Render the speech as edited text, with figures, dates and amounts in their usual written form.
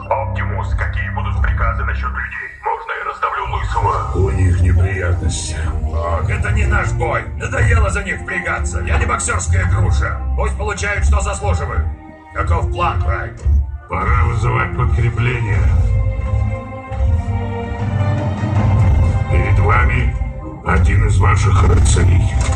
Оптимус, какие будут приказы насчет людей? Можно я раздавлю Лысого? У них неприятности. Ох, это не наш бой. Надоело за них впрягаться. Я не боксерская груша. Пусть получают, что заслуживают. Каков план, Райт? Пора вызывать подкрепление. Перед вами один из ваших рыцарей.